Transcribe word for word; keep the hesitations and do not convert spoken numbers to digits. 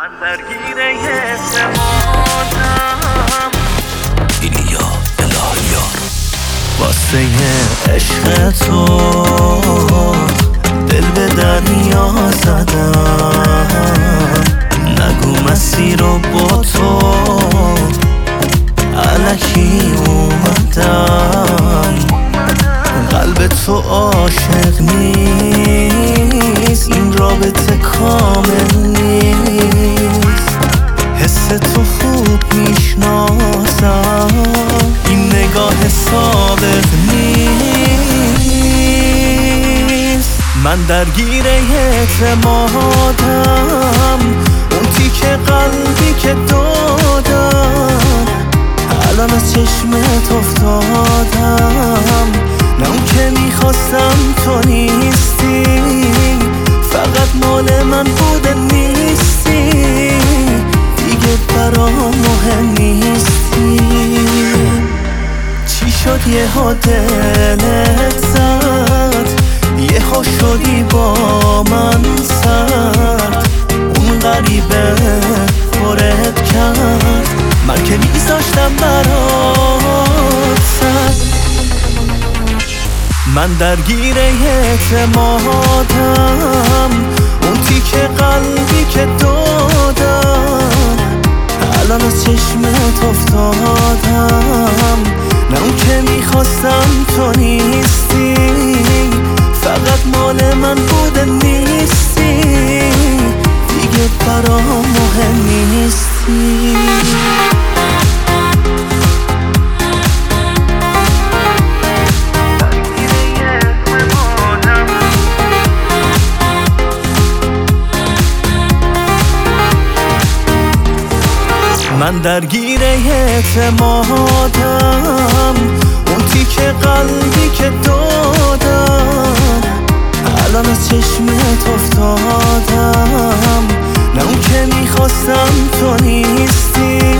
من درگیر اعتمادم اینیا الهیار واسه عشق تو دل به دریا زدم نگو مسیر رو با تو الکی اومدم قلب تو عاشق نیست این رابطه کامل نیست حس تو خوب میشناسم این نگاه سابق نیست من درگیر اعتمادم اون تیکه قلبی که دادم الان از چشمت افتادم نه اون که میخواستم تو نیستی فقط مال من بوده نیستی دیگه برام مهم نیستی چی شد یه ها دلت زد یه ها شدی با من سرد اون غریبه خورد کرد من که میذاشتم برات سد من درگیر اعتمادم اون تیکه قلبی که دادم الان از چشمت افتادم نه اون که میخواستم تو نیستی فقط مال من بوده نیستی دیگه برام مهم نیستی من درگیر اعتمادم اون تیکه قلبی که دادم الان از چشمت افتادم نه اون که میخواستم تو نیستی